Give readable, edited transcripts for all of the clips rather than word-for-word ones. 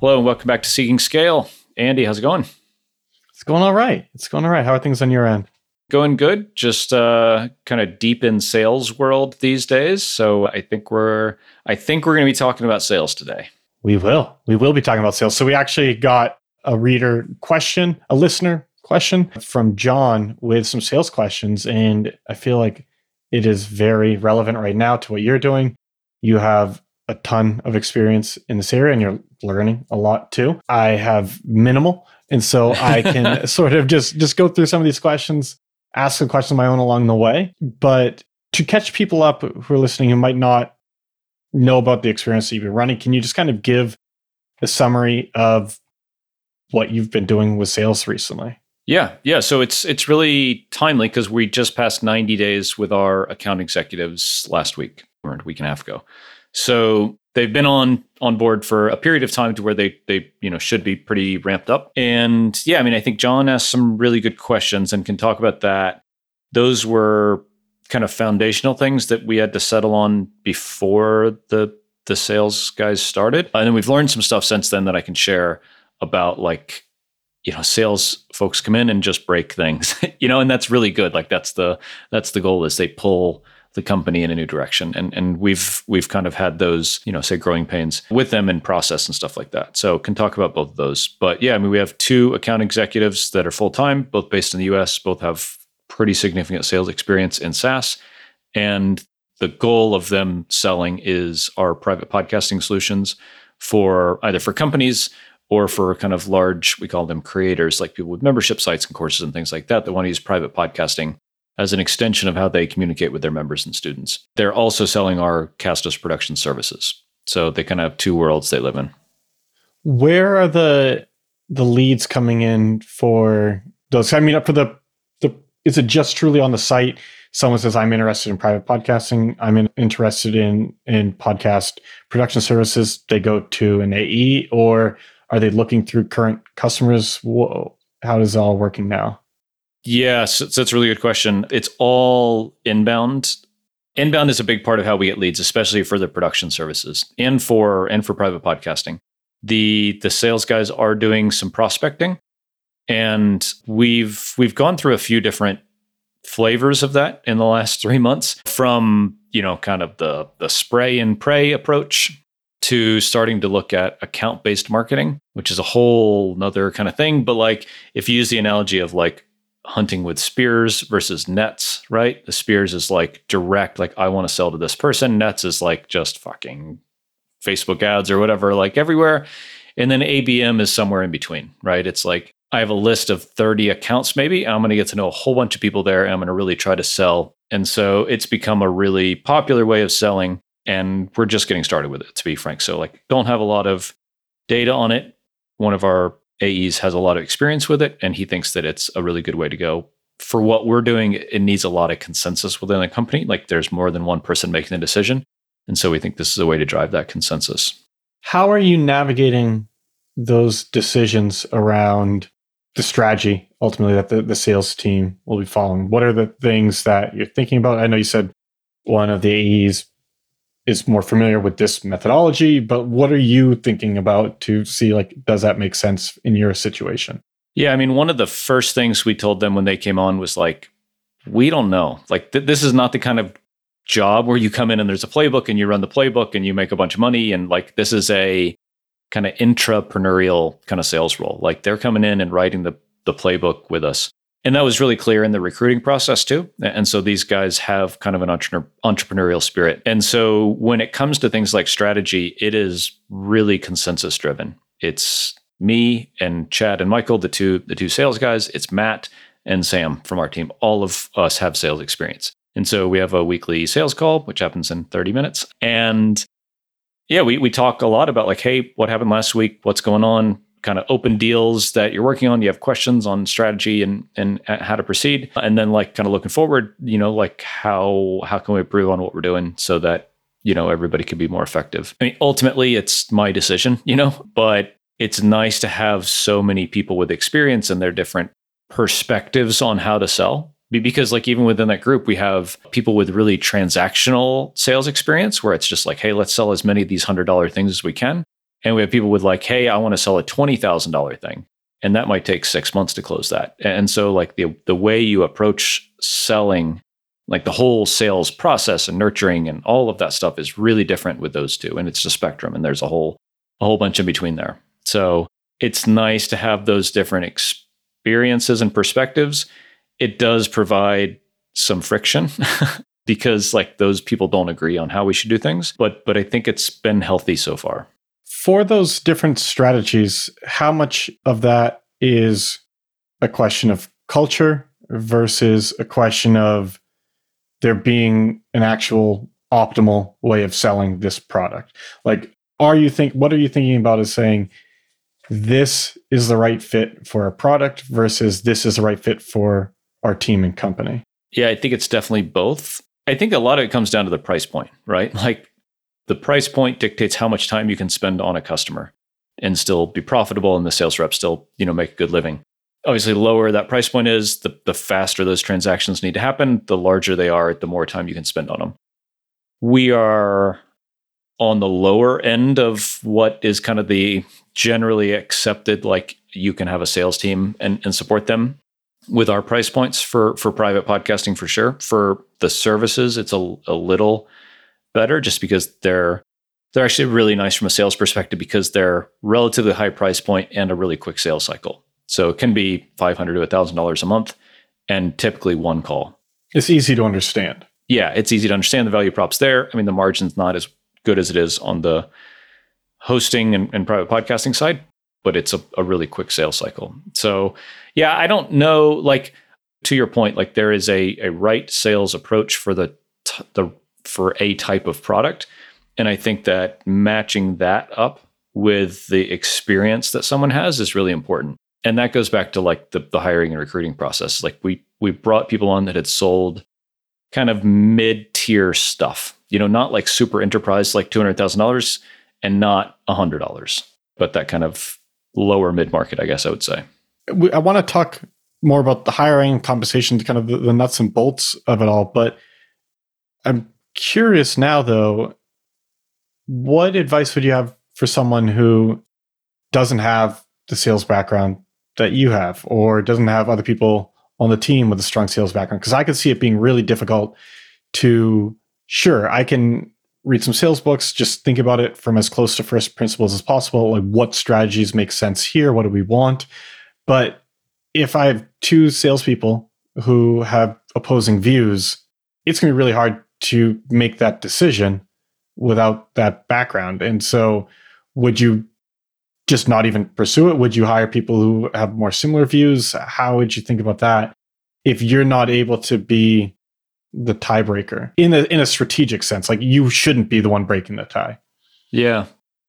Hello and welcome back to Seeking Scale. Andy, how's it going? It's going all right. How are things on your end? Going good. Just kind of deep in sales world these days. So I think we're going to be talking about sales today. We will be talking about sales. So we actually got a listener question from John with some sales questions, and I feel like it is very relevant right now to what you're doing. You have a ton of experience in this area and you're learning a lot too. I have minimal. And so I can sort of just go through some of these questions, ask a question of my own along the way. But to catch people up who are listening who might not know about the experience that you've been running, can you just kind of give a summary of what you've been doing with sales recently? Yeah. So it's really timely because we just passed 90 days with our account executives last week or a week and a half ago. So they've been on board for a period of time to where they should be pretty ramped up. And yeah, I mean, I think John asked some really good questions and can talk about that. Those were kind of foundational things that we had to settle on before the sales guys started. And then we've learned some stuff since then that I can share about, like, sales folks come in and just break things, and that's really good. Like that's the goal, is they pull the company in a new direction. And we've kind of had those, say, growing pains with them in process and stuff like that. So can talk about both of those. But yeah, I mean, we have 2 account executives that are full-time, both based in the US, both have pretty significant sales experience in SaaS. And the goal of them selling is our private podcasting solutions for either for companies or for kind of large, we call them creators, like people with membership sites and courses and things like that want to use private podcasting as an extension of how they communicate with their members and students. They're also selling our Castos production services. So they kind of have 2 worlds they live in. Where are the leads coming in for those? I mean, for the is it just truly on the site? Someone says, I'm interested in private podcasting. I'm interested in podcast production services. They go to an AE, or are they looking through current customers? How is it all working now? Yes, so that's a really good question. It's all inbound. Inbound is a big part of how we get leads, especially for the production services and for private podcasting. The sales guys are doing some prospecting, and we've gone through a few different flavors of that in the last 3 months, from kind of the spray and pray approach to starting to look at account-based marketing, which is a whole nother kind of thing. But like, if you use the analogy of like hunting with spears versus nets, right? The spears is like direct, like I want to sell to this person. Nets is like just fucking Facebook ads or whatever, like everywhere. And then ABM is somewhere in between, right? It's like, I have a list of 30 accounts maybe. I'm going to get to know a whole bunch of people there, and I'm going to really try to sell. And so it's become a really popular way of selling, and we're just getting started with it, to be frank. So like, don't have a lot of data on it. One of our AEs has a lot of experience with it, and he thinks that it's a really good way to go. For what we're doing, it needs a lot of consensus within the company. Like, there's more than one person making the decision. And so we think this is a way to drive that consensus. How are you navigating those decisions around the strategy ultimately that the sales team will be following? What are the things that you're thinking about? I know you said one of the AEs is more familiar with this methodology, but what are you thinking about to see, like, does that make sense in your situation? Yeah, I mean, one of the first things we told them when they came on was like, we don't know. Like, this is not the kind of job where you come in and there's a playbook and you run the playbook and you make a bunch of money. And like, this is a kind of intrapreneurial kind of sales role. Like, they're coming in and writing the playbook with us. And that was really clear in the recruiting process too. And so these guys have kind of an entrepreneurial spirit. And so when it comes to things like strategy, it is really consensus driven. It's me and Chad and Michael, the two sales guys. It's Matt and Sam from our team. All of us have sales experience. And so we have a weekly sales call, which happens in 30 minutes. And yeah, we talk a lot about like, hey, what happened last week? What's going on? Kind of open deals that you're working on. You have questions on strategy and how to proceed. And then like kind of looking forward, like how can we improve on what we're doing so that, everybody can be more effective. I mean, ultimately it's my decision, but it's nice to have so many people with experience and their different perspectives on how to sell. Because like even within that group, we have people with really transactional sales experience where it's just like, hey, let's sell as many of these $100 things as we can. And we have people with like, hey, I want to sell a $20,000 thing. And that might take 6 months to close that. And so like the way you approach selling, like the whole sales process and nurturing and all of that stuff is really different with those two. And it's a spectrum, and there's a whole bunch in between there. So it's nice to have those different experiences and perspectives. It does provide some friction because like those people don't agree on how we should do things. But I think it's been healthy so far. For those different strategies, how much of that is a question of culture versus a question of there being an actual optimal way of selling this product? Like, what are you thinking about as saying this is the right fit for our product versus this is the right fit for our team and company? Yeah, I think it's definitely both. I think a lot of it comes down to the price point, right? Like the price point dictates how much time you can spend on a customer and still be profitable, and the sales rep still, make a good living. Obviously, the lower that price point is, the faster those transactions need to happen. The larger they are, the more time you can spend on them. We are on the lower end of what is kind of the generally accepted, like you can have a sales team and support them with our price points for private podcasting for sure. For the services, it's a little better just because they're actually really nice from a sales perspective because they're relatively high price point and a really quick sales cycle. So it can be $500 to $1,000 a month and typically one call. It's easy to understand. Yeah, it's easy to understand. The value prop's there. I mean, the margin's not as good as it is on the hosting and private podcasting side, but it's a really quick sales cycle. So yeah, I don't know, like to your point, like there is a right sales approach for for a type of product. And I think that matching that up with the experience that someone has is really important. And that goes back to like the hiring and recruiting process. Like we brought people on that had sold kind of mid-tier stuff, not like super enterprise, like $200,000 and not $100, but that kind of lower mid-market, I guess I would say. I want to talk more about the hiring, compensation, kind of the nuts and bolts of it all. But I'm curious now, though, what advice would you have for someone who doesn't have the sales background that you have, or doesn't have other people on the team with a strong sales background? Because I could see it being really difficult to, sure, I can read some sales books, just think about it from as close to first principles as possible. Like what strategies make sense here? What do we want? But if I have two salespeople who have opposing views, it's going to be really hard to make that decision without that background. And so would you just not even pursue it? Would you hire people who have more similar views? How would you think about that if you're not able to be the tiebreaker in a strategic sense? Like you shouldn't be the one breaking the tie. Yeah.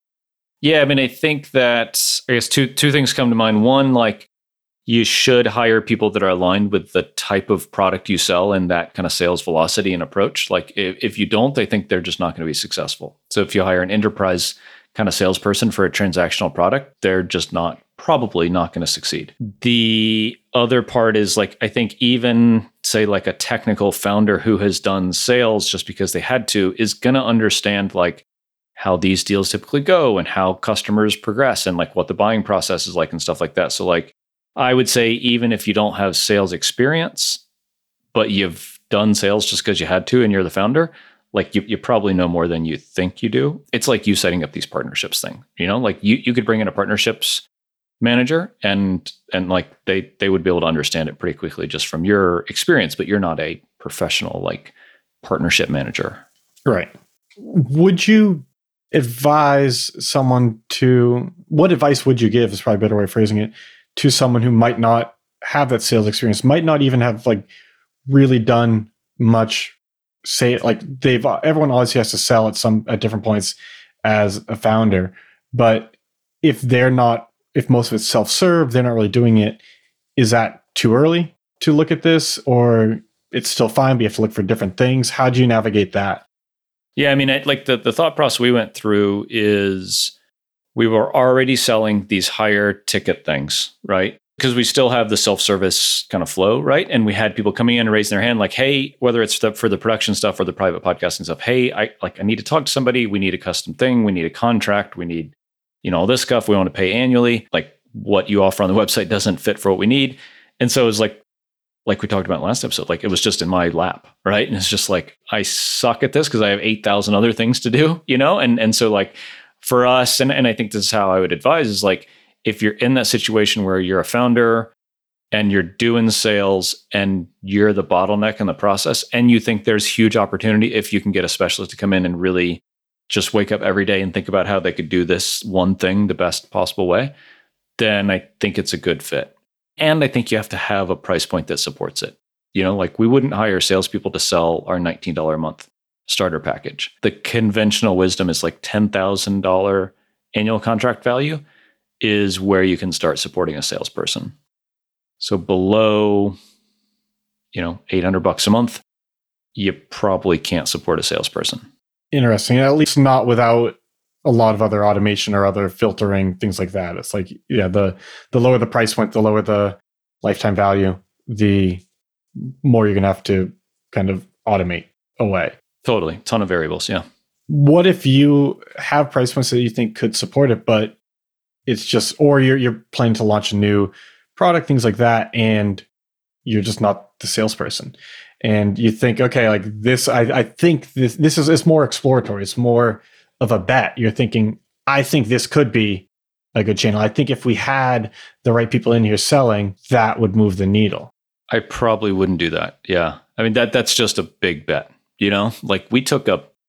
I mean, I think that I guess two things come to mind. One, like you should hire people that are aligned with the type of product you sell and that kind of sales velocity and approach. Like if you don't, I think they're just not going to be successful. So if you hire an enterprise kind of salesperson for a transactional product, they're just probably not going to succeed. The other part is like, I think even say like a technical founder who has done sales just because they had to is going to understand like how these deals typically go and how customers progress and like what the buying process is like and stuff like that. So like, I would say even if you don't have sales experience, but you've done sales just because you had to and you're the founder, like you probably know more than you think you do. It's like you setting up these partnerships thing, like you could bring in a partnerships manager and like they would be able to understand it pretty quickly just from your experience, but you're not a professional like partnership manager. Right. Would you advise someone what advice would you give is probably a better way of phrasing it, to someone who might not have that sales experience, might not even have like really done much like everyone always has to sell at different points as a founder. But if most of it's self-serve, they're not really doing it. Is that too early to look at this, or it's still fine, but you have to look for different things? How do you navigate that? Yeah. I mean, like the thought process we went through is we were already selling these higher ticket things, right? Because we still have the self-service kind of flow, right? And we had people coming in and raising their hand like, hey, whether it's for the production stuff or the private podcasting stuff, hey, I need to talk to somebody. We need a custom thing. We need a contract. We need, all this stuff. We want to pay annually. Like what you offer on the website doesn't fit for what we need. And so it was like we talked about in the last episode, like it was just in my lap, right? And it's just like, I suck at this because I have 8,000 other things to do, And so like for us, and I think this is how I would advise is like, if you're in that situation where you're a founder and you're doing sales and you're the bottleneck in the process and you think there's huge opportunity if you can get a specialist to come in and really just wake up every day and think about how they could do this one thing the best possible way, then I think it's a good fit. And I think you have to have a price point that supports it. Like we wouldn't hire salespeople to sell our $19 a month starter package. The conventional wisdom is like $10,000 annual contract value is where you can start supporting a salesperson. So below, $800 a month, you probably can't support a salesperson. Interesting. At least not without a lot of other automation or other filtering, things like that. It's like, the lower the price point, the lower the lifetime value, the more you're going to have to kind of automate away. Totally. Ton of variables. Yeah. What if you have price points that you think could support it, but it's just, or you're planning to launch a new product, things like that, and you're just not the salesperson. And you think, okay, like this, I think this is it's more exploratory. It's more of a bet. You're thinking, I think this could be a good channel. I think if we had the right people in here selling, that would move the needle. I probably wouldn't do that. Yeah. I mean, that's just a big bet, like we took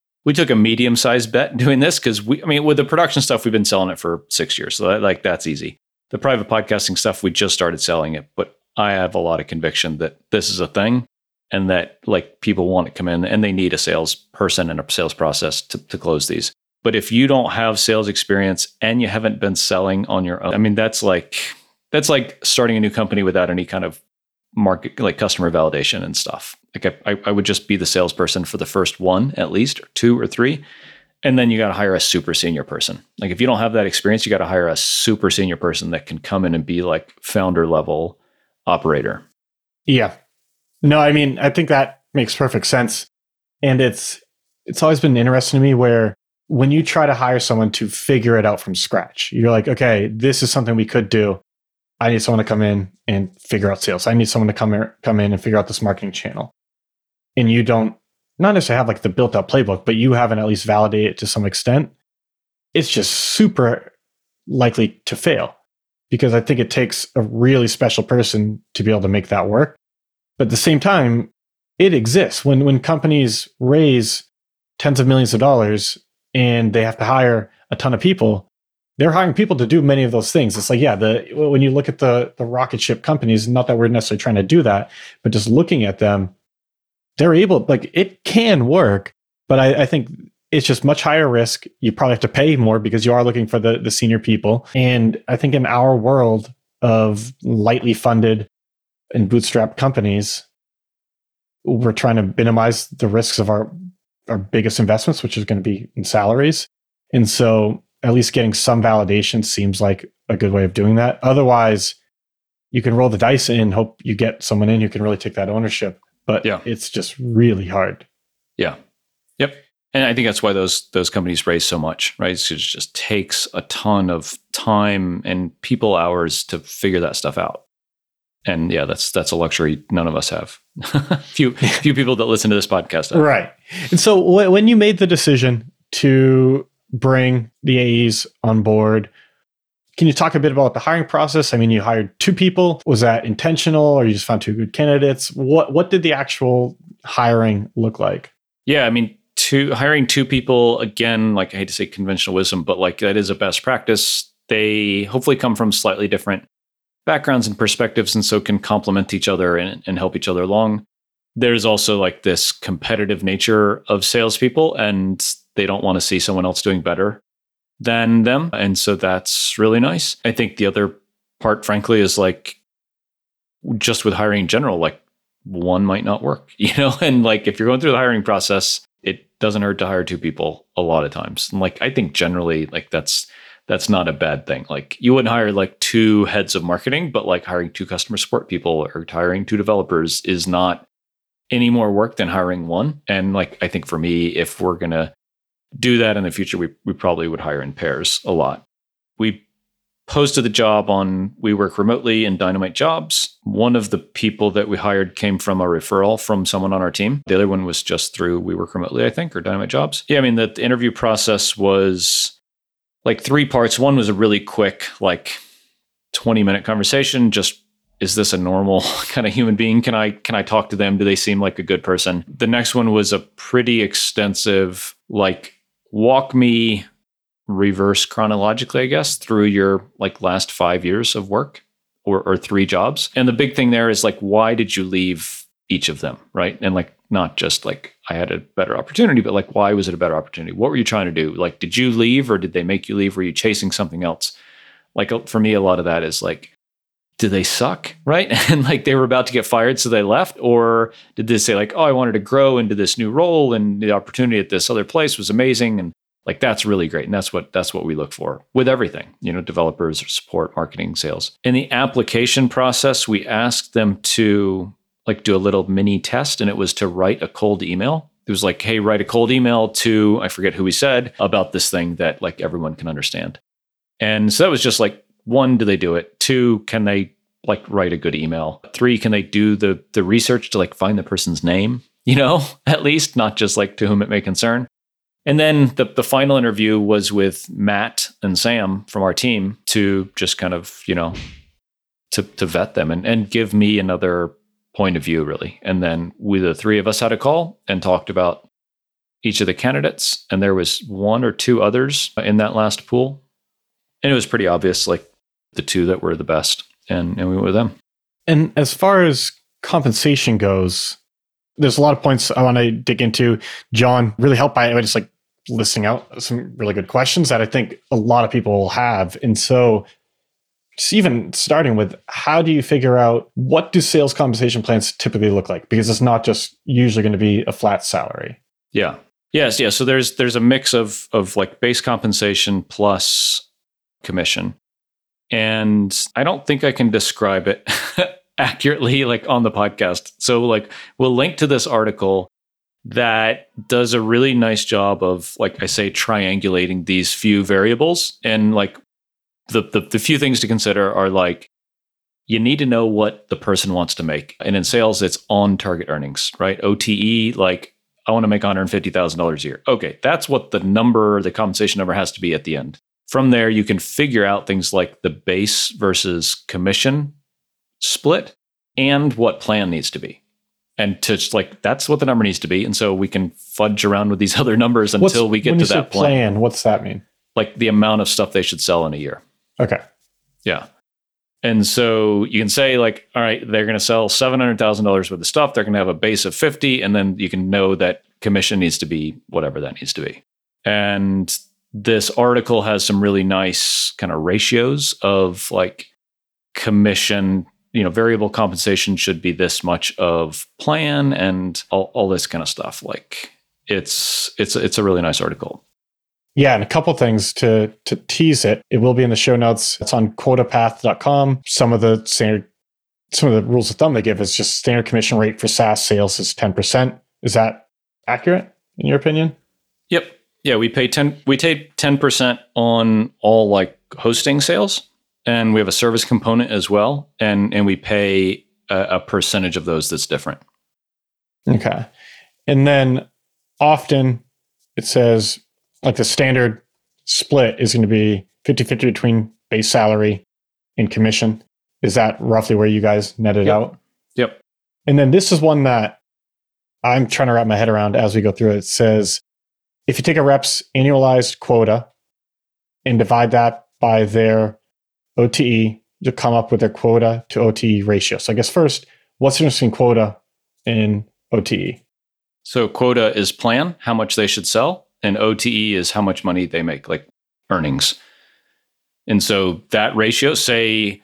a medium-sized bet doing this because with the production stuff, we've been selling it for 6 years. So that's easy. The private podcasting stuff, we just started selling it, but I have a lot of conviction that this is a thing and that like people want to come in and they need a salesperson and a sales process to close these. But if you don't have sales experience and you haven't been selling on your own, that's like starting a new company without any kind of market, like customer validation and stuff. Like I would just be the salesperson for the first one, at least, or 2 or 3. And then you got to hire a super senior person. Like if you don't have that experience, you got to hire a super senior person that can come in and be like founder level operator. Yeah. No, I think that makes perfect sense. And it's always been interesting to me where when you try to hire someone to figure it out from scratch, you're like, okay, this is something we could do. I need someone to come in and figure out sales. I need someone to come in and figure out this marketing channel. And you don't not necessarily have like the built out playbook, but you haven't at least validated it to some extent. It's just super likely to fail because I think it takes a really special person to be able to make that work. But at the same time, it exists. When companies raise tens of millions of dollars and they have to hire a ton of people, they're hiring people to do many of those things. It's like, when you look at the rocket ship companies, not that we're necessarily trying to do that, but just looking at them, they're able, like it can work, but I think it's just much higher risk. You probably have to pay more because you are looking for the senior people. And I think in our world of lightly funded and bootstrapped companies, we're trying to minimize the risks of our biggest investments, which is going to be in salaries. And so at least getting some validation seems like a good way of doing that. Otherwise, you can roll the dice and hope you get someone in who can really take that ownership. But it's just really hard. Yeah. Yep. And I think that's why those companies raise so much, right? It just takes a ton of time and people hours to figure that stuff out. And that's a luxury none of us have. few people that listen to this podcast have. Right. And so when you made the decision to bring the AEs on board, can you talk a bit about the hiring process? You hired 2 people. Was that intentional or you just found 2 good candidates? What did the actual hiring look like? Yeah, hiring 2 people, again, like I hate to say conventional wisdom, but like that is a best practice. They hopefully come from slightly different backgrounds and perspectives and so can complement each other and help each other along. There's also like this competitive nature of salespeople and they don't want to see someone else doing better than them. And so that's really nice. I think the other part, frankly, is like just with hiring in general, like one might not work, and like if you're going through the hiring process, it doesn't hurt to hire 2 people a lot of times. And like, I think generally like that's not a bad thing. Like you wouldn't hire like 2 heads of marketing, but like hiring 2 customer support people or hiring 2 developers is not any more work than hiring 1. And like, I think for me, if we're going to do that in the future, we probably would hire in pairs a lot. we posted the job on We Work Remotely and Dynamite Jobs. One of the people that we hired came from a referral from someone on our team. The other one was just through We Work Remotely, I think, or Dynamite Jobs. Yeah, I mean, the interview process was like 3 parts. One was a really quick, like 20-minute conversation. Just, is this a normal kind of human being? Can I talk to them? Do they seem like a good person? The next one was a pretty extensive, like, walk me reverse chronologically, I guess, through your like last 5 years of work or 3 jobs. And the big thing there is like, why did you leave each of them? Right. And like, not just like I had a better opportunity, but like, why was it a better opportunity? What were you trying to do? Like, did you leave or did they make you leave? Were you chasing something else? Like for me, a lot of that is like, do they suck? Right. And like they were about to get fired, so they left? Or did they say like, oh, I wanted to grow into this new role and the opportunity at this other place was amazing. And like, that's really great. And that's what we look for with everything, developers or support, marketing, sales. In the application process, we asked them to like do a little mini test, and it was to write a cold email. It was like, hey, write a cold email to, I forget who we said, about this thing that like everyone can understand. And so that was just like, 1, do they do it? 2, can they like write a good email? 3, can they do the research to like find the person's name, at least, not just like to whom it may concern. And then the final interview was with Matt and Sam from our team to just kind of, to vet them and give me another point of view, really. And then the 3 of us had a call and talked about each of the candidates. And there was 1 or 2 others in that last pool. And it was pretty obvious, like the 2 that were the best. And we went with them. And as far as compensation goes, there's a lot of points I want to dig into. John really helped by just like listing out some really good questions that I think a lot of people will have. And so just even starting with, how do you figure out what do sales compensation plans typically look like? Because it's not just usually going to be a flat salary. Yeah. Yes. Yeah. So there's a mix of like base compensation plus commission. And I don't think I can describe it accurately like on the podcast. So like we'll link to this article that does a really nice job of, like I say, triangulating these few variables. And like the few things to consider are like, you need to know what the person wants to make. And in sales, it's on target earnings, right? OTE, like I want to make $150,000 a year. Okay, that's what the compensation number has to be at the end. From there, you can figure out things like the base versus commission split and what plan needs to be. And to just like, that's what the number needs to be. And so we can fudge around with these other numbers until we get to that plan. What's that mean? Like the amount of stuff they should sell in a year. Okay. Yeah. And so you can say like, all right, they're going to sell $700,000 worth of stuff. They're going to have a base of 50. And then you can know that commission needs to be whatever that needs to be. And this article has some really nice kind of ratios of like commission, variable compensation should be this much of plan and all this kind of stuff. Like it's a really nice article. Yeah, and a couple things to tease it. It will be in the show notes. It's on quotapath.com. Some of the rules of thumb they give is just standard commission rate for SaaS sales is 10%. Is that accurate in your opinion? Yep. Yeah, we take 10% on all like hosting sales. And we have a service component as well. And we pay a percentage of those that's different. Okay. And then often it says like the standard split is going to be 50-50 between base salary and commission. Is that roughly where you guys netted out? Yep. And then this is one that I'm trying to wrap my head around as we go through it. It says, if you take a rep's annualized quota and divide that by their OTE, to come up with their quota to OTE ratio. So I guess first, what's the difference between quota and OTE? So quota is plan, how much they should sell, and OTE is how much money they make, like earnings. And so that ratio, say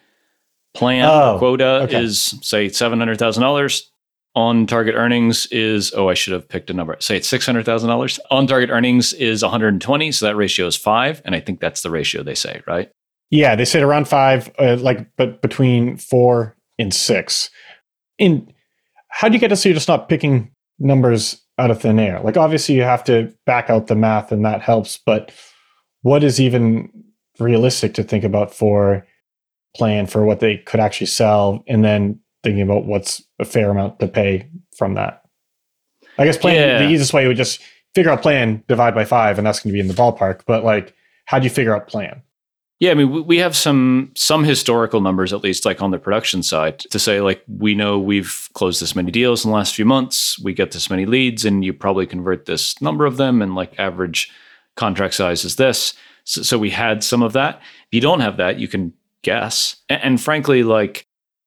quota is say $700,000. On target earnings is, I should have picked a number. Say it's $600,000. On target earnings is 120. So that ratio is 5. And I think that's the ratio they say, right? Yeah, they said around 5, but between 4 and 6. And how do you get to so you're just not picking numbers out of thin air? Like obviously you have to back out the math and that helps, but what is even realistic to think about for plan for what they could actually sell, and then thinking about what's a fair amount to pay from that? I guess the easiest way would just figure out plan, divide by 5, and that's going to be in the ballpark. But like, how do you figure out plan? Yeah, I mean, we have some historical numbers, at least like on the production side, to say like, we know we've closed this many deals in the last few months, we get this many leads, and you probably convert this number of them, and like average contract size is this. So we had some of that. If you don't have that, you can guess. And frankly, like,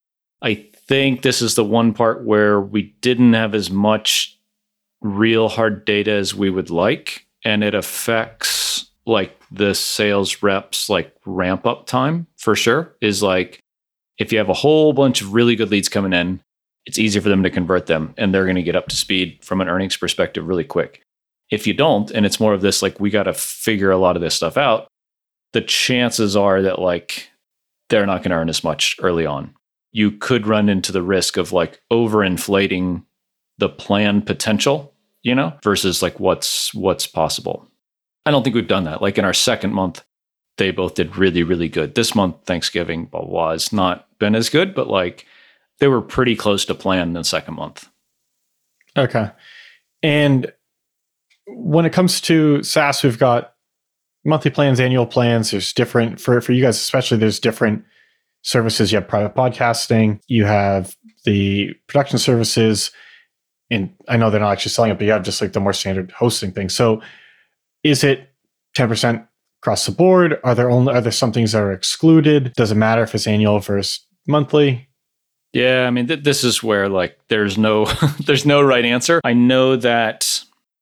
I think this is the one part where we didn't have as much real hard data as we would like, and it affects like the sales reps like ramp up time for sure. Is like, if you have a whole bunch of really good leads coming in, it's easier for them to convert them, and they're going to get up to speed from an earnings perspective really quick. If you don't, and it's more of this, like, we got to figure a lot of this stuff out, the chances are that like they're not going to earn as much early on. You could run into the risk of like overinflating the plan potential, versus like what's possible. I don't think we've done that. Like in our second month, they both did really, really good. This month, Thanksgiving, blah, blah, blah, has not been as good, but like they were pretty close to plan in the second month. Okay. And when it comes to SaaS, we've got monthly plans, annual plans. There's different, for you guys especially, there's different services. You have private podcasting, you have the production services, and I know they're not actually selling it, but you have just like the more standard hosting thing. So is it 10% across the board? Are there some things that are excluded? Does it matter if it's annual versus monthly? Yeah, I mean, this is where like there's no there's no right answer. I know that.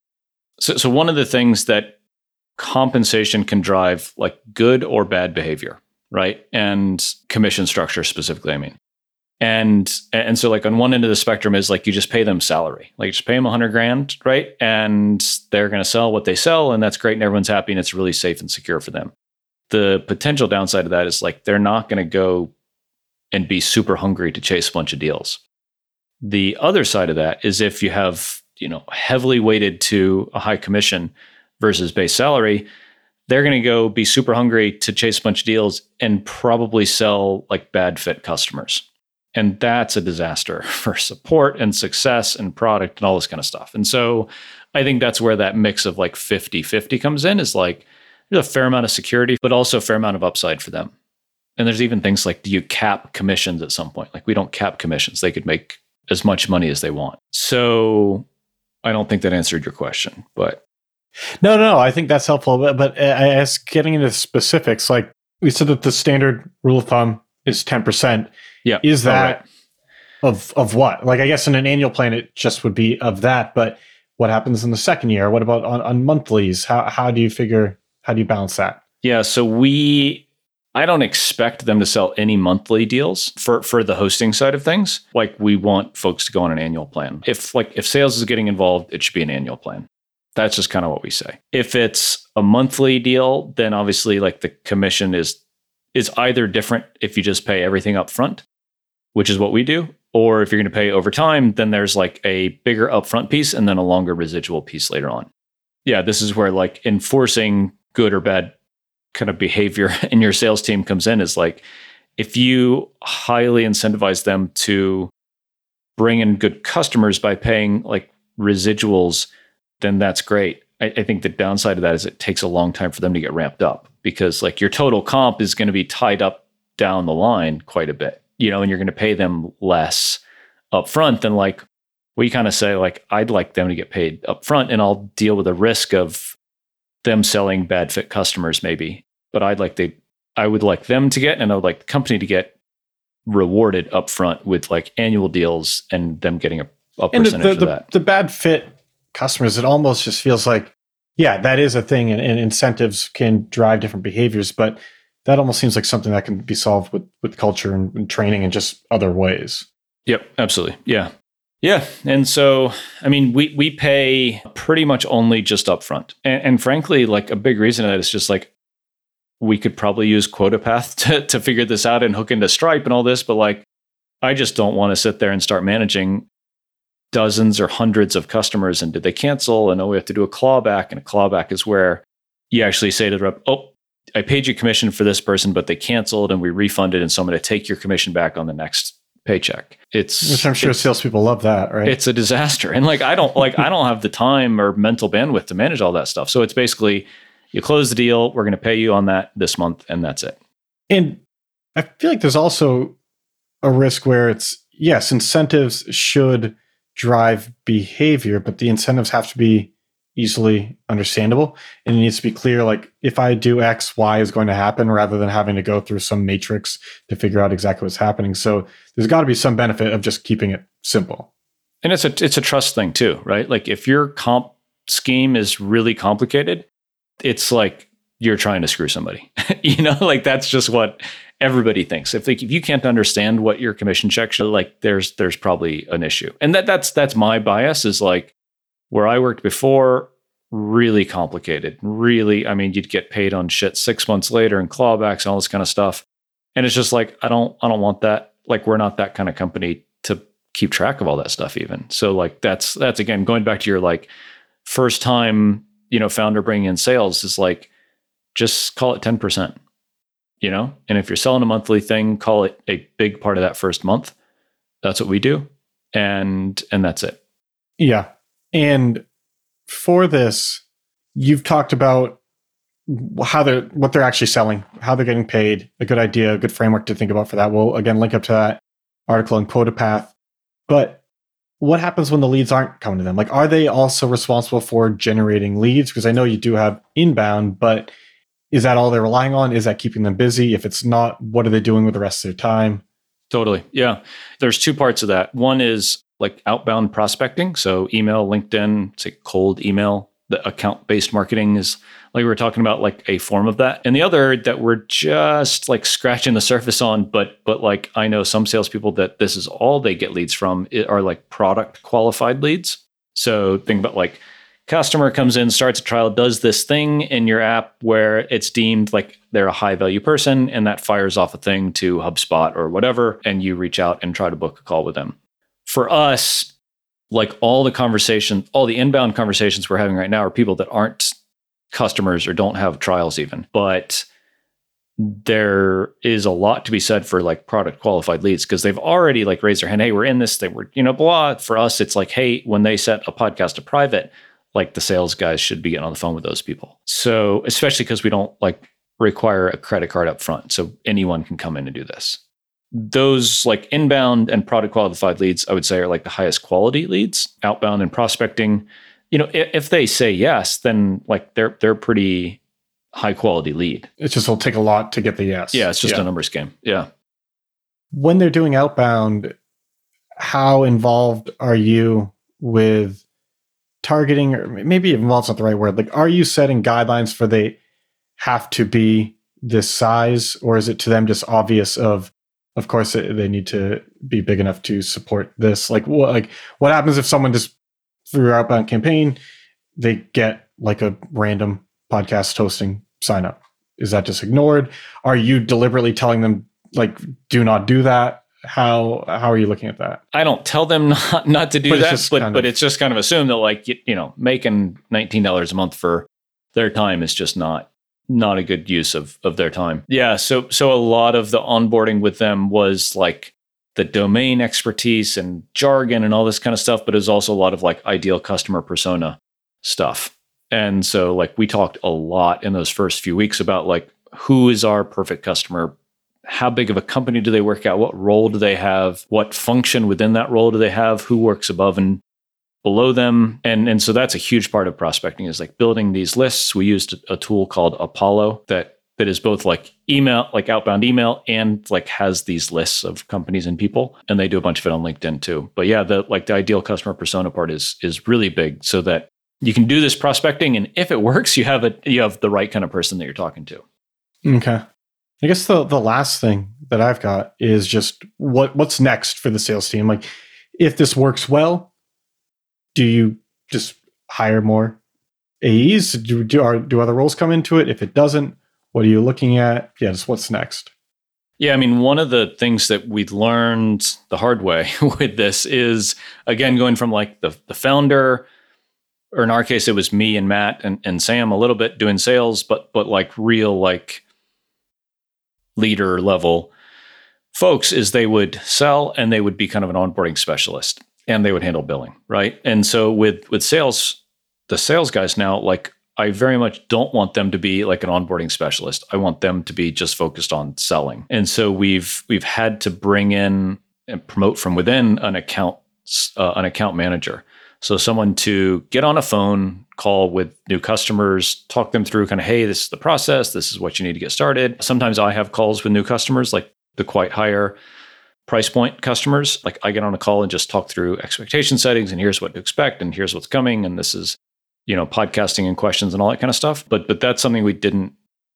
So one of the things that compensation can drive like good or bad behavior, right? And commission structure specifically, I mean. And so like on one end of the spectrum is like you just pay them salary. Like you just pay them $100,000, right? And they're going to sell what they sell, and that's great, and everyone's happy, and it's really safe and secure for them. The potential downside of that is like they're not going to go and be super hungry to chase a bunch of deals. The other side of that is if you have, heavily weighted to a high commission versus base salary, they're going to go be super hungry to chase a bunch of deals and probably sell like bad fit customers. And that's a disaster for support and success and product and all this kind of stuff. And so I think that's where that mix of like 50-50 comes in, is like there's a fair amount of security, but also a fair amount of upside for them. And there's even things like, do you cap commissions at some point? Like we don't cap commissions. They could make as much money as they want. So I don't think that answered your question, but. No, I think that's helpful. But as getting into specifics, like we said that the standard rule of thumb is 10%. Yeah. Is that of what? Like, I guess in an annual plan, it just would be of that. But what happens in the second year? What about on monthlies? How do you balance that? Yeah. So I don't expect them to sell any monthly deals for the hosting side of things. Like we want folks to go on an annual plan. If sales is getting involved, it should be an annual plan. That's just kind of what we say. If it's a monthly deal, then obviously like the commission is either different if you just pay everything up front, which is what we do, or if you're going to pay over time, then there's like a bigger upfront piece and then a longer residual piece later on. Yeah, this is where like enforcing good or bad kind of behavior in your sales team comes in, is like, if you highly incentivize them to bring in good customers by paying like residuals, then that's great. I think the downside of that is it takes a long time for them to get ramped up, because like your total comp is going to be tied up down the line quite a bit, and you're going to pay them less upfront than like we kind of say, like, I'd like them to get paid upfront and I'll deal with the risk of them selling bad fit customers maybe, but I would like them to get, and I would like the company to get rewarded upfront with like annual deals and them getting a percentage of that. The bad fit customers, it almost just feels like, yeah, that is a thing, and incentives can drive different behaviors, but that almost seems like something that can be solved with culture and training and just other ways. Yep, absolutely. Yeah. Yeah. And so, I mean, we pay pretty much only just upfront. And frankly, like a big reason of that is just like, we could probably use QuotaPath to figure this out and hook into Stripe and all this, but like, I just don't want to sit there and start managing dozens or hundreds of customers. And did they cancel? And we have to do a clawback. And a clawback is where you actually say to the rep, oh, I paid you commission for this person, but they canceled and we refunded. And so I'm going to take your commission back on the next paycheck. Which I'm sure salespeople love that, right? It's a disaster. And I don't have the time or mental bandwidth to manage all that stuff. So it's basically, you close the deal, we're going to pay you on that this month, and that's it. And I feel like there's also a risk where it's, yes, incentives should drive behavior, but the incentives have to be easily understandable. And it needs to be clear, like, if I do X, Y is going to happen, rather than having to go through some matrix to figure out exactly what's happening. So there's got to be some benefit of just keeping it simple. And it's a trust thing too, right? Like, if your comp scheme is really complicated, it's like you're trying to screw somebody. Like, that's just what everybody thinks. If you can't understand what your commission check should, like, there's probably an issue. And that's my bias, is like, where I worked before, really complicated. Really, I mean, you'd get paid on shit 6 months later and clawbacks and all this kind of stuff. And it's just like, I don't want that. Like, we're not that kind of company to keep track of all that stuff even. So like, that's again, going back to your like first time, founder bringing in sales, is like, just call it 10%, and if you're selling a monthly thing, call it a big part of that first month. That's what we do. And that's it. Yeah. And for this, you've talked about what they're actually selling, how they're getting paid, a good idea, a good framework to think about for that. We'll again link up to that article in QuotaPath. But what happens when the leads aren't coming to them? Like, are they also responsible for generating leads? Because I know you do have inbound, but is that all they're relying on? Is that keeping them busy? If it's not, what are they doing with the rest of their time? Totally. Yeah. There's two parts of that. One is like outbound prospecting. So email, LinkedIn, say cold email. The account-based marketing is, like we were talking about, like a form of that. And the other that we're just like scratching the surface on, but like, I know some salespeople that this is all they get leads from, are like product qualified leads. So think about like, customer comes in, starts a trial, does this thing in your app where it's deemed like they're a high value person, and that fires off a thing to HubSpot or whatever, and you reach out and try to book a call with them. For us, like all the inbound conversations we're having right now are people that aren't customers or don't have trials even. But there is a lot to be said for like product qualified leads, because they've already like raised their hand. Hey, we're in this. They were, blah. For us, it's like, hey, when they set a podcast to private, like the sales guys should be getting on the phone with those people. So especially because we don't like require a credit card up front. So anyone can come in and do this. Those like inbound and product qualified leads, I would say, are like the highest quality leads. Outbound and prospecting, if they say yes, then like they're pretty high quality lead. It just will take a lot to get the yes. Yeah, it's just a numbers game. Yeah. When they're doing outbound, how involved are you with targeting? Or maybe involved's not the right word. Like, are you setting guidelines for they have to be this size, or is it to them just obvious of course they need to be big enough to support this? Like what happens if someone just through your outbound campaign, they get like a random podcast hosting sign up? Is that just ignored? Are you deliberately telling them like, do not do that? How are you looking at that? I don't tell them not to do that, but it's just kind of assumed that like, making $19 a month for their time is just not a good use of their time. Yeah. So a lot of the onboarding with them was like the domain expertise and jargon and all this kind of stuff, but it was also a lot of like ideal customer persona stuff. And so like we talked a lot in those first few weeks about like, who is our perfect customer? How big of a company do they work at? What role do they have? What function within that role do they have? Who works above and below them? And so that's a huge part of prospecting, is like building these lists. We used a tool called Apollo that is both like email, like outbound email, and like has these lists of companies and people. And they do a bunch of it on LinkedIn too. But yeah, the ideal customer persona part is really big, so that you can do this prospecting, and if it works, you have the right kind of person that you're talking to. Okay. I guess the last thing that I've got is just what's next for the sales team. Like, if this works well, do you just hire more AEs? Do other roles come into it? If it doesn't, what are you looking at? Yeah, just what's next? Yeah, I mean, one of the things that we learned the hard way with this is, again, going from like the founder, or in our case, it was me and Matt and Sam a little bit doing sales, but like real like leader level folks, is they would sell and they would be kind of an onboarding specialist and they would handle billing, right? And so with sales, the sales guys now, like I very much don't want them to be like an onboarding specialist. I want them to be just focused on selling. And so we've had to bring in and promote from within an account manager. So someone to get on a phone call with new customers, talk them through kind of, hey, this is the process. This is what you need to get started. Sometimes I have calls with new customers, like the quite higher price point customers. Like I get on a call and just talk through expectation settings and here's what to expect and here's what's coming. And this is, podcasting and questions and all that kind of stuff. But that's something I didn't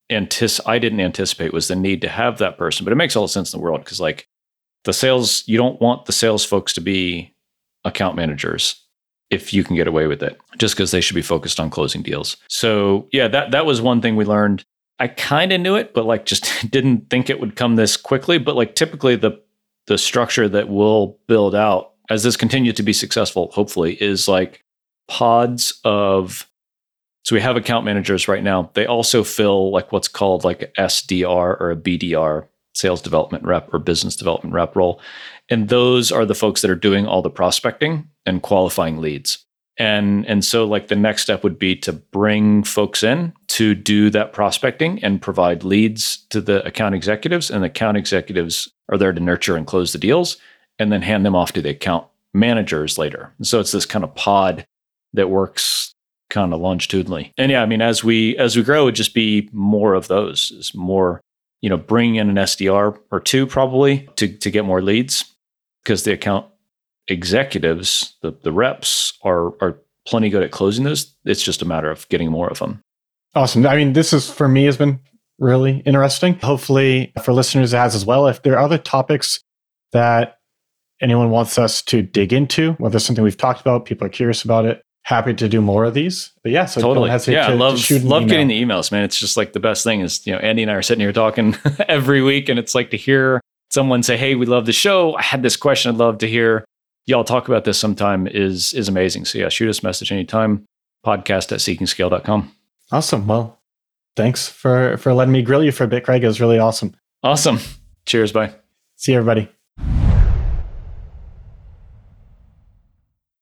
anticipate was the need to have that person. But it makes all the sense in the world because like the sales, you don't want the sales folks to be account managers if you can get away with it, just because they should be focused on closing deals. So yeah, that was one thing we learned. I kind of knew it, but like just didn't think it would come this quickly. But like typically the structure that we'll build out as this continues to be successful, hopefully, is like pods of, so we have account managers right now. They also fill like what's called like a SDR or a BDR, sales development rep or business development rep role. And those are the folks that are doing all the prospecting and qualifying leads. And so like the next step would be to bring folks in to do that prospecting and provide leads to the account executives. And the account executives are there to nurture and close the deals and then hand them off to the account managers later. And so it's this kind of pod that works kind of longitudinally. And yeah, I mean, as we grow, it would just be more of those. Is more, bring in an SDR or two probably to get more leads, because the account executives, the reps are plenty good at closing those. It's just a matter of getting more of them. Awesome. I mean, this is for me has been really interesting. Hopefully for listeners it has as well. If there are other topics that anyone wants us to dig into, whether it's something we've talked about, people are curious about it, happy to do more of these. But yeah, so totally. Don't hesitate I love shoot an email. getting the emails, man. It's just like the best thing is, Andy and I are sitting here talking every week, and it's like to hear someone say, hey, we love the show. I had this question. I'd love to hear y'all talk about this sometime is amazing. So yeah, shoot us a message anytime, podcast@seekingscale.com. Awesome. Well, thanks for letting me grill you for a bit, Craig. It was really awesome. Awesome. Cheers. Bye. See you, everybody.